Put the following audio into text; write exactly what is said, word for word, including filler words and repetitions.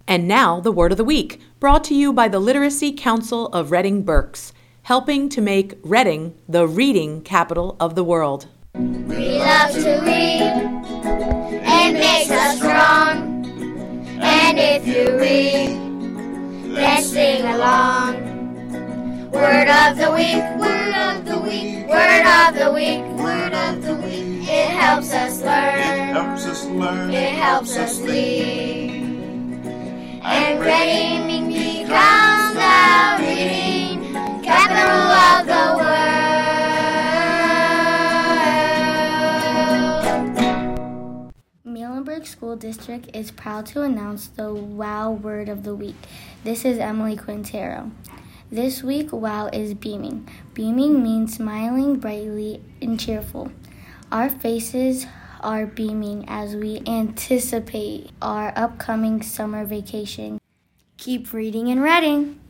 And now, the Word of the Week, brought to you by the Literacy Council of Reading Berks, helping to make Reading the reading capital of the world. We love to read. It makes us strong. And if you read, then sing along. Word of the week, word of the week, word of the week, word of the week. It helps us learn. It helps us learn. It helps us lead. And Reading becomes the reading capital of the world. Muhlenberg School District is proud to announce the WOW Word of the Week. This is Emily Quintero. This week, WOW is beaming. Beaming means smiling brightly and cheerful. Our faces are beaming as we anticipate our upcoming summer vacation. Keep reading and reading.